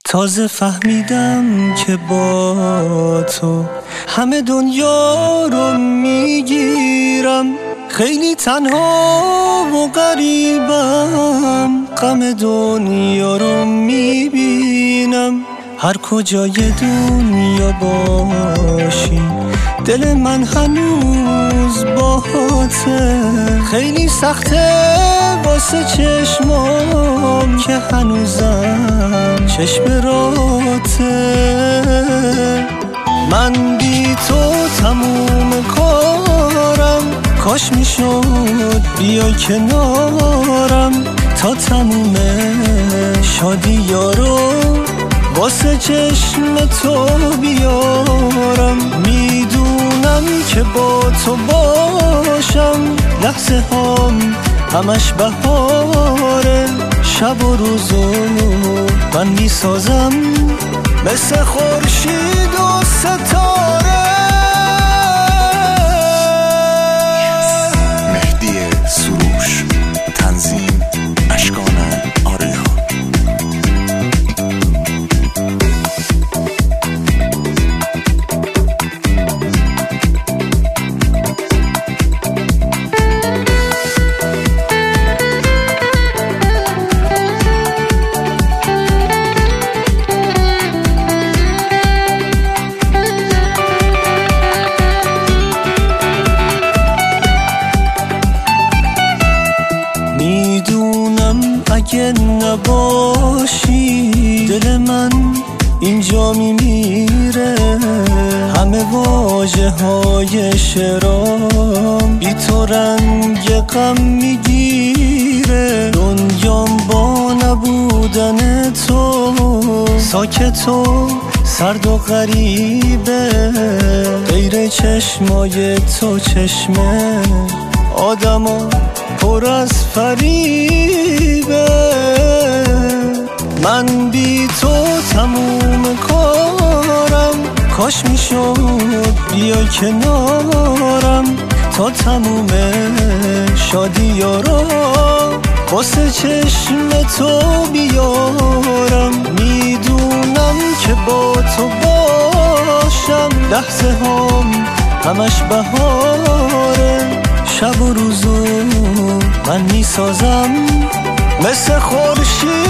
تازه فهمیدم که با تو همه دنیا رو میگیرم. خیلی تنها و غریبم، غم دنیا رو میبینم. هر کجای دنیا باشی دل من هنوز باهاته. خیلی سخته واسه چشمام که هنوزم چشم راته. من بی تو تموم کارم، کاش میشد بیای کنارم تا تموم شادی یارو واسه چشم تو بیارم. میدونم که با تو باشم لحظه هام همش بهاره. شب و روزو من میسازم مثل خورشید و ستاره. مهدی سروش، تنظیم اشکان آریا. میدونم اگه نباشی دل من اینجا میمیره. همه واژه های شعرام بی تو رنگ غم میگیره. دنیام با نبودن تو ساکت و سرد و غریبه. غیر چشمای تو چشمه آدمو پر از فریبه. من بی تو تموم کارم، کاش میشد بیای کنارم تا تموم شادی یارا واسه چشم تو بیارم. میدونم که با تو باشم لحظه هام همش بهاره. شب و روزو من میسازم مثل خورشید